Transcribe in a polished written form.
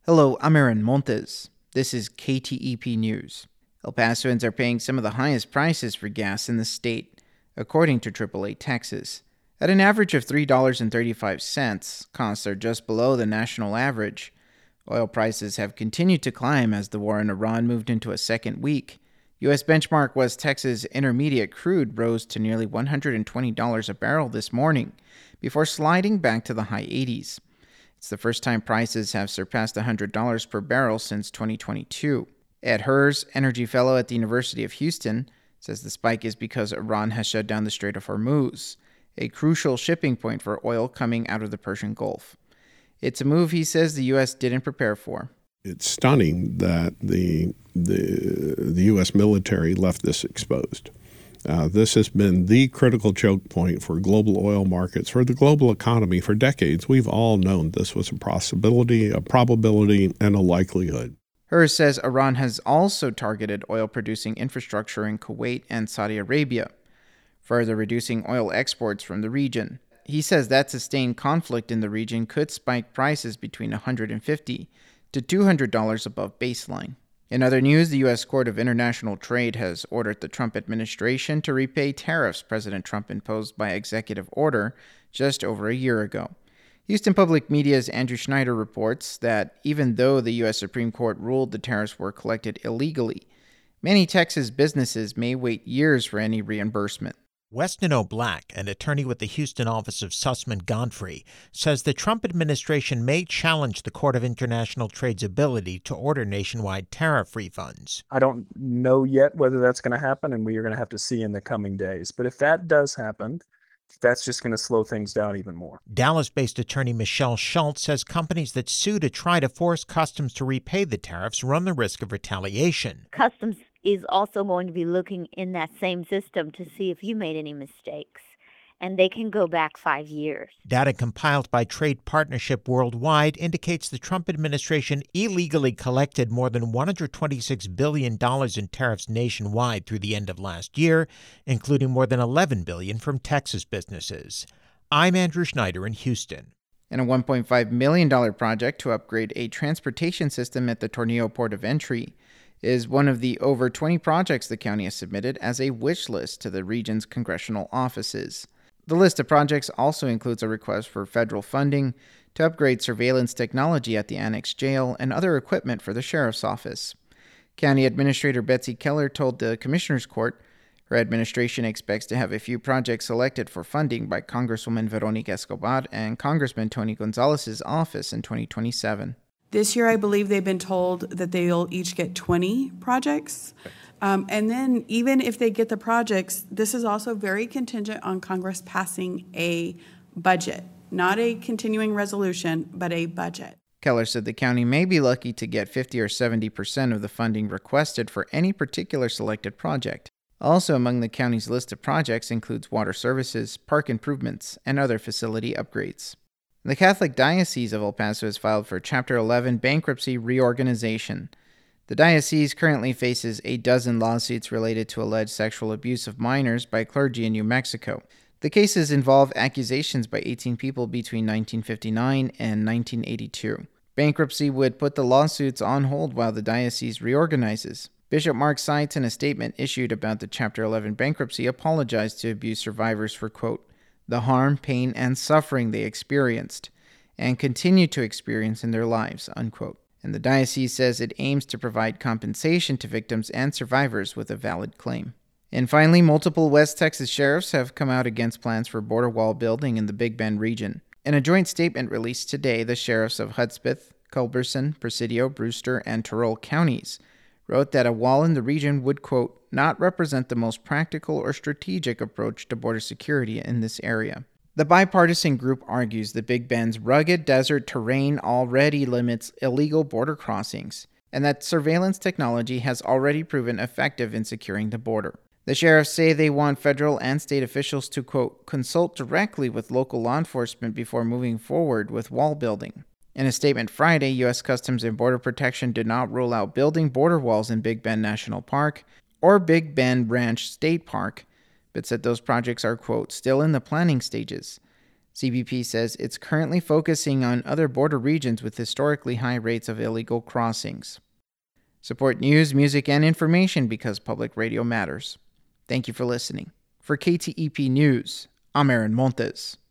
Hello, I'm Aaron Montes. This is KTEP News. El Pasoans are paying some of the highest prices for gas in the state, according to AAA Texas. At an average of $3.35, costs are just below the national average. Oil prices have continued to climb as the war in Iran moved into a second week. U.S. benchmark West Texas Intermediate crude rose to nearly $120 a barrel this morning, before sliding back to the high 80s. It's the first time prices have surpassed $100 per barrel since 2022. Ed Hers, energy fellow at the University of Houston, says the spike is because Iran has shut down the Strait of Hormuz, a crucial shipping point for oil coming out of the Persian Gulf. It's a move he says the U.S. didn't prepare for. It's stunning that the U.S. military left this exposed. This has been the critical choke point for global oil markets, for the global economy for decades. We've all known this was a possibility, a probability, and a likelihood. Hers says Iran has also targeted oil-producing infrastructure in Kuwait and Saudi Arabia, further reducing oil exports from the region. He says that sustained conflict in the region could spike prices between $150 to $200 above baseline. In other news, the U.S. Court of International Trade has ordered the Trump administration to repay tariffs President Trump imposed by executive order just over a year ago. Houston Public Media's Andrew Schneider reports that even though the U.S. Supreme Court ruled the tariffs were collected illegally, many Texas businesses may wait years for any reimbursement. Weston O'Black, an attorney with the Houston office of Sussman Godfrey, says the Trump administration may challenge the Court of International Trade's ability to order nationwide tariff refunds. I don't know yet whether that's going to happen, and we are going to have to see in the coming days. But if that does happen, that's just going to slow things down even more. Dallas-based attorney Michelle Schultz says companies that sue to try to force Customs to repay the tariffs run the risk of retaliation. Customs is also going to be looking in that same system to see if you made any mistakes, and they can go back 5 years. Data compiled by Trade Partnership Worldwide indicates the Trump administration illegally collected more than $126 billion in tariffs nationwide through the end of last year, including more than $11 billion from Texas businesses. I'm Andrew Schneider in Houston. And a $1.5 million project to upgrade a transportation system at the Tornillo Port of Entry is one of the over 20 projects the county has submitted as a wish list to the region's congressional offices. The list of projects also includes a request for federal funding to upgrade surveillance technology at the Annex Jail and other equipment for the Sheriff's Office. County Administrator Betsy Keller told the Commissioner's Court her administration expects to have a few projects selected for funding by Congresswoman Veronica Escobar and Congressman Tony Gonzalez's office in 2027. This year, I believe they've been told that they'll each get 20 projects. And then even if they get the projects, this is also very contingent on Congress passing a budget, not a continuing resolution, but a budget. Keller said the county may be lucky to get 50 or 70% of the funding requested for any particular selected project. Also among the county's list of projects includes water services, park improvements, and other facility upgrades. The Catholic Diocese of El Paso has filed for Chapter 11 bankruptcy reorganization. The diocese currently faces a dozen lawsuits related to alleged sexual abuse of minors by clergy in New Mexico. The cases involve accusations by 18 people between 1959 and 1982. Bankruptcy would put the lawsuits on hold while the diocese reorganizes. Bishop Mark Seitz, in a statement issued about the Chapter 11 bankruptcy, apologized to abuse survivors for, quote, the harm, pain, and suffering they experienced and continue to experience in their lives, unquote. And the diocese says it aims to provide compensation to victims and survivors with a valid claim. And finally, multiple West Texas sheriffs have come out against plans for border wall building in the Big Bend region. In a joint statement released today, the sheriffs of Hudspeth, Culberson, Presidio, Brewster, and Turrell counties wrote that a wall in the region would, quote, not represent the most practical or strategic approach to border security in this area. The bipartisan group argues that Big Bend's rugged desert terrain already limits illegal border crossings, and that surveillance technology has already proven effective in securing the border. The sheriffs say they want federal and state officials to, quote, consult directly with local law enforcement before moving forward with wall building. In a statement Friday, U.S. Customs and Border Protection did not rule out building border walls in Big Bend National Park or Big Bend Ranch State Park, but said those projects are, quote, still in the planning stages. CBP says it's currently focusing on other border regions with historically high rates of illegal crossings. Support news, music, and information because public radio matters. Thank you for listening. For KTEP News, I'm Aaron Montes.